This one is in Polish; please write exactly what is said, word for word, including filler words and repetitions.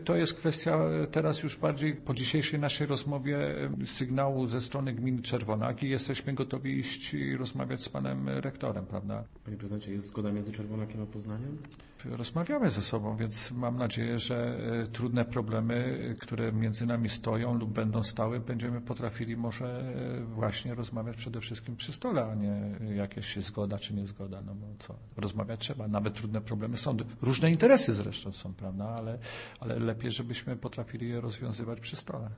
To jest kwestia teraz już bardziej po dzisiejszej naszej rozmowie sygnału ze strony gminy Czerwonak i jesteśmy gotowi iść i rozmawiać z panem rektorem, prawda? Panie prezydencie, jest zgoda między Czerwonakiem a Poznaniem? Rozmawiamy ze sobą, więc mam nadzieję, że trudne problemy, które między nami stoją lub będą stały, będziemy potrafili może właśnie rozmawiać przede wszystkim przy stole, a nie jakieś zgoda czy niezgoda. No bo co, rozmawiać trzeba. Nawet trudne problemy są. Różne interesy zresztą są, prawda, ale, ale lepiej, żebyśmy potrafili je rozwiązywać przy stole.